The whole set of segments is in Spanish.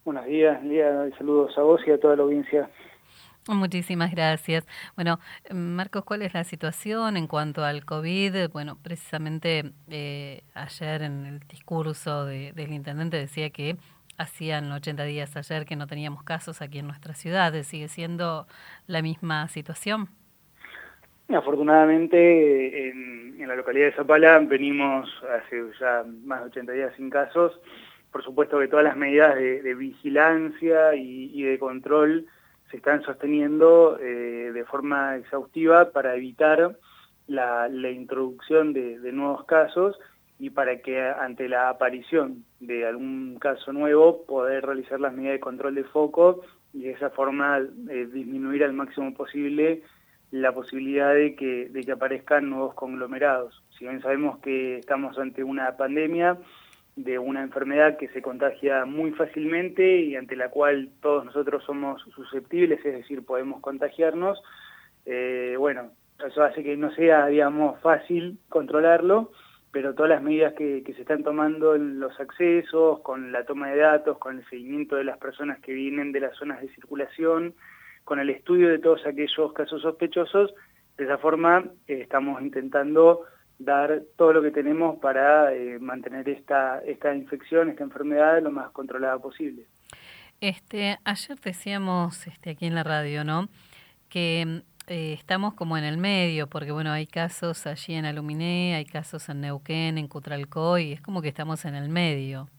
Buenos días, Lía, y saludos a vos y a toda la audiencia. Muchísimas gracias. Bueno, Marcos, ¿cuál es la situación en cuanto al COVID? Bueno, precisamente ayer en el discurso del intendente decía que hacían 80 días ayer que no teníamos casos aquí en nuestra ciudad. ¿Sigue siendo la misma situación? Afortunadamente, en la localidad de Zapala venimos hace ya más de 80 días sin casos. Por supuesto que todas las medidas de vigilancia y de control se están sosteniendo de forma exhaustiva para evitar la introducción de nuevos casos y para que ante la aparición de algún caso nuevo poder realizar las medidas de control de foco y de esa forma disminuir al máximo posible la posibilidad de que aparezcan nuevos conglomerados. Si bien sabemos que estamos ante una pandemia de una enfermedad que se contagia muy fácilmente y ante la cual todos nosotros somos susceptibles, es decir, podemos contagiarnos, bueno, eso hace que no sea, digamos, fácil controlarlo, pero todas las medidas que se están tomando en los accesos, con la toma de datos, con el seguimiento de las personas que vienen de las zonas de circulación, con el estudio de todos aquellos casos sospechosos, de esa forma estamos intentando dar todo lo que tenemos para mantener esta infección, esta enfermedad lo más controlada posible. Ayer decíamos aquí en la radio, ¿no? Que estamos como en el medio, porque bueno, hay casos allí en Aluminé, hay casos en Neuquén, en Cutralcó, y es como que estamos en el medio.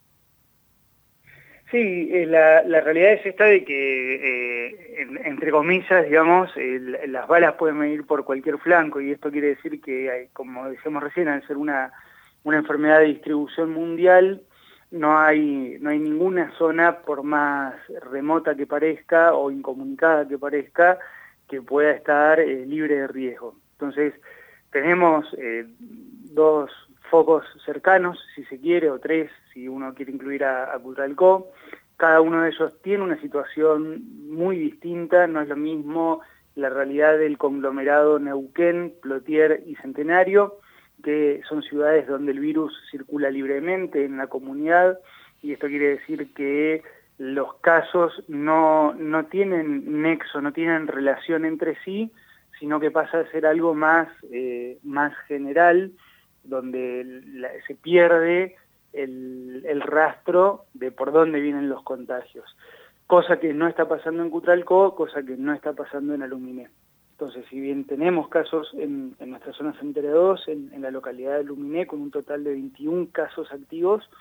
Sí, la realidad es esta de que, entre comillas, digamos, las balas pueden venir por cualquier flanco y esto quiere decir que, como decíamos recién, al ser una enfermedad de distribución mundial, no hay ninguna zona, por más remota que parezca o incomunicada que parezca, que pueda estar libre de riesgo. Entonces, tenemos dos focos cercanos, si se quiere, o tres, si uno quiere incluir a Cutralcó. Cada uno de ellos tiene una situación muy distinta, no es lo mismo la realidad del conglomerado Neuquén, Plotier y Centenario, que son ciudades donde el virus circula libremente en la comunidad, y esto quiere decir que los casos no tienen nexo, no tienen relación entre sí, sino que pasa a ser algo más general, donde se pierde el rastro de por dónde vienen los contagios. Cosa que no está pasando en Cutralcó, cosa que no está pasando en Aluminé. Entonces, si bien tenemos casos en nuestra zona sanitaria 2, en la localidad de Aluminé, con un total de 21 casos activos,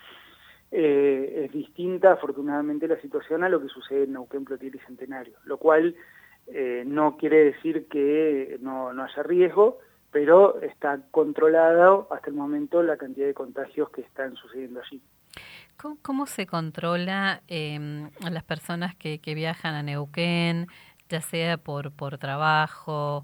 es distinta, afortunadamente, la situación a lo que sucede en Neuquén, Plotier y Centenario, lo cual no quiere decir que no haya riesgo, pero está controlada hasta el momento la cantidad de contagios que están sucediendo allí. ¿Cómo se controla a las personas que viajan a Neuquén, ya sea por trabajo?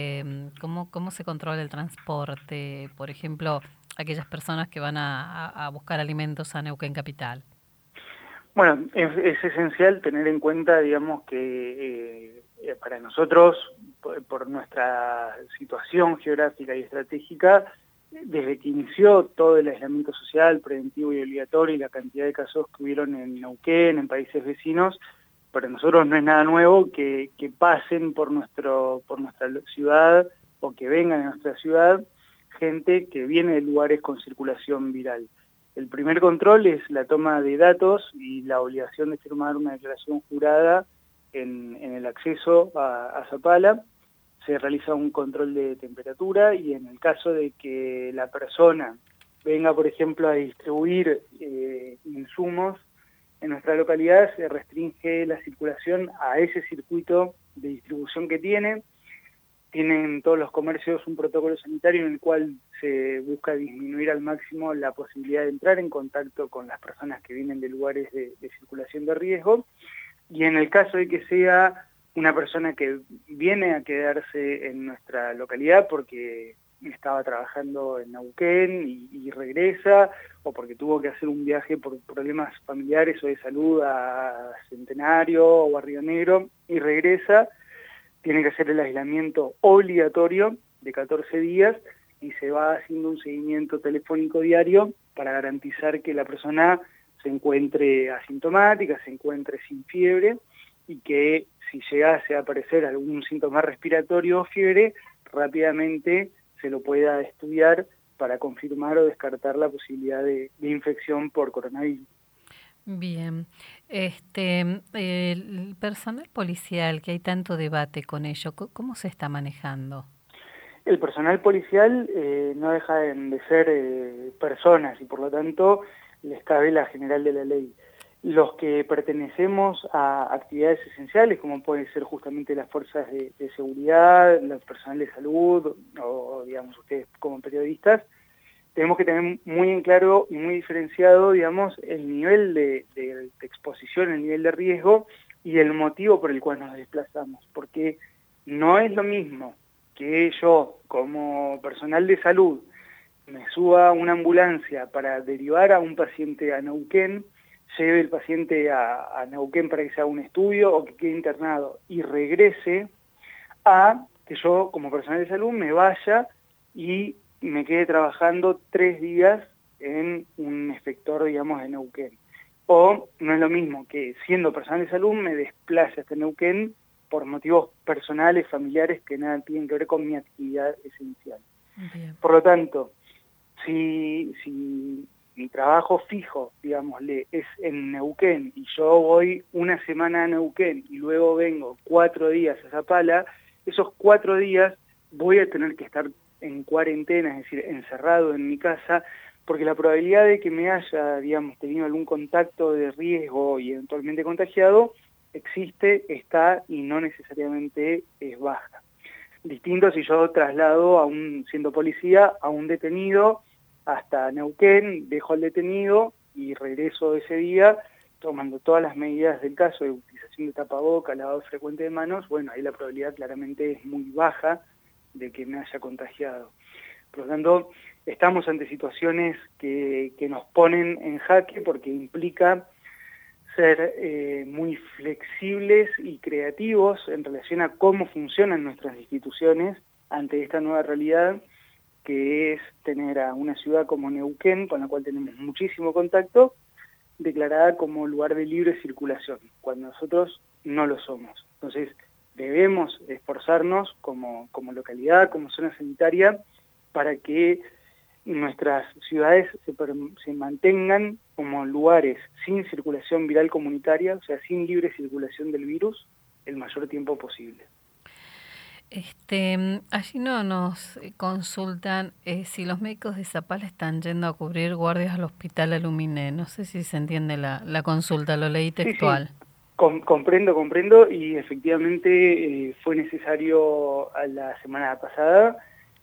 ¿Cómo se controla el transporte? Por ejemplo, aquellas personas que van a buscar alimentos a Neuquén Capital. Bueno, es esencial tener en cuenta, digamos, que para nosotros, por nuestra situación geográfica y estratégica, desde que inició todo el aislamiento social, preventivo y obligatorio y la cantidad de casos que hubieron en Neuquén, en países vecinos, para nosotros no es nada nuevo que pasen por nuestra ciudad o que vengan a nuestra ciudad gente que viene de lugares con circulación viral. El primer control es la toma de datos y la obligación de firmar una declaración jurada en el acceso a Zapala. Se realiza un control de temperatura y en el caso de que la persona venga, por ejemplo, a distribuir insumos en nuestra localidad, se restringe la circulación a ese circuito de distribución que tiene. Tienen todos los comercios un protocolo sanitario en el cual se busca disminuir al máximo la posibilidad de entrar en contacto con las personas que vienen de lugares de circulación de riesgo. Y en el caso de que sea una persona que viene a quedarse en nuestra localidad porque estaba trabajando en Neuquén y regresa, o porque tuvo que hacer un viaje por problemas familiares o de salud a Centenario o a Río Negro y regresa, tiene que hacer el aislamiento obligatorio de 14 días y se va haciendo un seguimiento telefónico diario para garantizar que la persona se encuentre asintomática, se encuentre sin fiebre, y que si llegase a aparecer algún síntoma respiratorio o fiebre, rápidamente se lo pueda estudiar para confirmar o descartar la posibilidad de infección por coronavirus. Bien, el personal policial, que hay tanto debate con ello, ¿cómo se está manejando? El personal policial no deja de ser personas y por lo tanto les cabe la general de la ley. Los que pertenecemos a actividades esenciales, como pueden ser justamente las fuerzas de seguridad, el personal de salud o digamos ustedes como periodistas, tenemos que tener muy en claro y muy diferenciado, digamos, el nivel de exposición, el nivel de riesgo y el motivo por el cual nos desplazamos, porque no es lo mismo que yo, como personal de salud, me suba a una ambulancia para derivar a un paciente a Neuquén, lleve el paciente a Neuquén para que se haga un estudio o que quede internado y regrese, a que yo, como personal de salud, me vaya y me quedé trabajando 3 días en un inspector, digamos, de Neuquén. O no es lo mismo que siendo personal de salud me desplace hasta Neuquén por motivos personales, familiares, que nada tienen que ver con mi actividad esencial. Bien. Por lo tanto, si mi trabajo fijo, digámosle, es en Neuquén y yo voy una semana a Neuquén y luego vengo 4 días a Zapala, esos 4 días voy a tener que estar en cuarentena, es decir, encerrado en mi casa, porque la probabilidad de que me haya, digamos, tenido algún contacto de riesgo y eventualmente contagiado, existe, está y no necesariamente es baja. Distinto si yo traslado, siendo policía, a un detenido hasta Neuquén, dejo al detenido y regreso ese día tomando todas las medidas del caso de utilización de tapabocas, lavado frecuente de manos. Bueno, ahí la probabilidad claramente es muy baja de que me haya contagiado. Por lo tanto, estamos ante situaciones que nos ponen en jaque porque implica ser muy flexibles y creativos en relación a cómo funcionan nuestras instituciones ante esta nueva realidad, que es tener a una ciudad como Neuquén, con la cual tenemos muchísimo contacto, declarada como lugar de libre circulación, cuando nosotros no lo somos. Entonces, debemos esforzarnos como localidad, como zona sanitaria, para que nuestras ciudades se mantengan como lugares sin circulación viral comunitaria, o sea, sin libre circulación del virus, el mayor tiempo posible. Allí no nos consultan si los médicos de Zapala están yendo a cubrir guardias al hospital Aluminé. No sé si se entiende la consulta, lo leí textual. Sí, sí. Comprendo y efectivamente fue necesario a la semana pasada,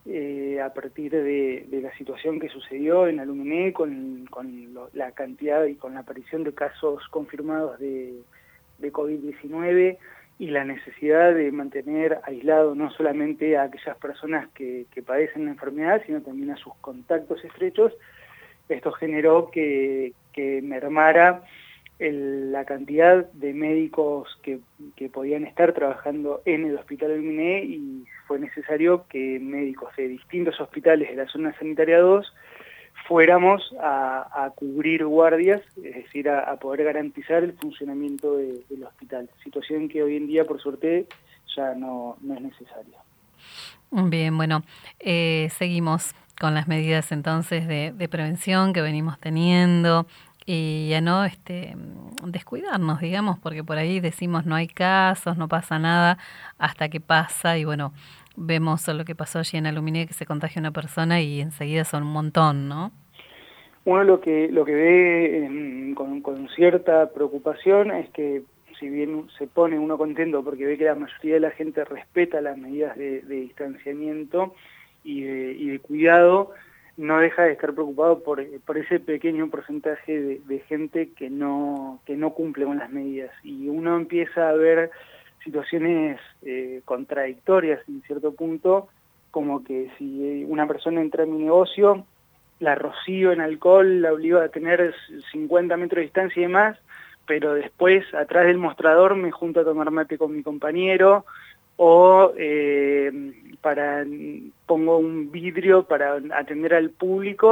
a partir de la situación que sucedió en Aluminé con la cantidad y con la aparición de casos confirmados de COVID-19 y la necesidad de mantener aislado no solamente a aquellas personas que padecen la enfermedad, sino también a sus contactos estrechos. Esto generó que mermara la cantidad de médicos que podían estar trabajando en el Hospital Aluminé y fue necesario que médicos de distintos hospitales de la zona sanitaria 2 fuéramos a cubrir guardias, es decir, a poder garantizar el funcionamiento del hospital. Situación que hoy en día, por suerte, ya no es necesaria. Bien, bueno, seguimos con las medidas entonces de prevención que venimos teniendo y ya no descuidarnos, digamos, porque por ahí decimos no hay casos, no pasa nada, hasta que pasa y bueno, vemos lo que pasó allí en Aluminé, que se contagia una persona y enseguida son un montón, ¿no? Uno lo que ve con cierta preocupación es que si bien se pone uno contento porque ve que la mayoría de la gente respeta las medidas de distanciamiento y de cuidado, no deja de estar preocupado por ese pequeño porcentaje de gente que no cumple con las medidas. Y uno empieza a ver situaciones contradictorias en cierto punto, como que si una persona entra en mi negocio, la rocío en alcohol, la obligo a tener 50 metros de distancia y demás, pero después atrás del mostrador me junto a tomar mate con mi compañero, o pongo un vidrio para atender al público,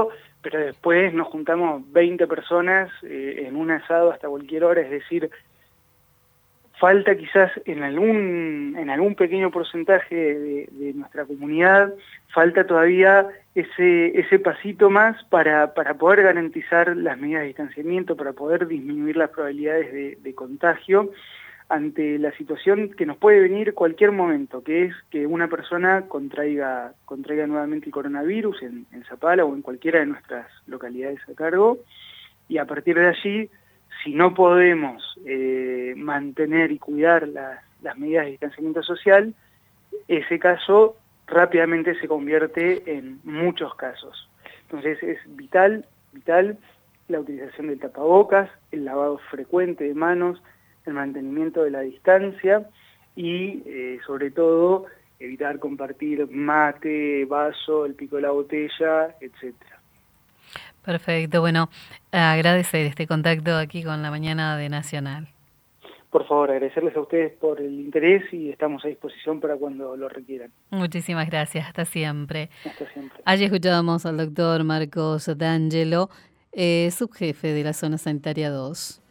pero después nos juntamos 20 personas en un asado hasta cualquier hora, es decir, falta quizás en algún pequeño porcentaje de nuestra comunidad, falta todavía ese pasito más para poder garantizar las medidas de distanciamiento, para poder disminuir las probabilidades de contagio ante la situación que nos puede venir cualquier momento, que es que una persona contraiga nuevamente el coronavirus en Zapala o en cualquiera de nuestras localidades a cargo, y a partir de allí, si no podemos mantener y cuidar las medidas de distanciamiento social, ese caso rápidamente se convierte en muchos casos. Entonces es vital la utilización del tapabocas, el lavado frecuente de manos, el mantenimiento de la distancia y sobre todo evitar compartir mate, vaso, el pico de la botella, etcétera. Perfecto, bueno, agradecer este contacto aquí con la mañana de Nacional. Por favor, agradecerles a ustedes por el interés y estamos a disposición para cuando lo requieran. Muchísimas gracias, hasta siempre. Hasta siempre. Allí escuchábamos al doctor Marcos D'Angelo, subjefe de la Zona Sanitaria 2.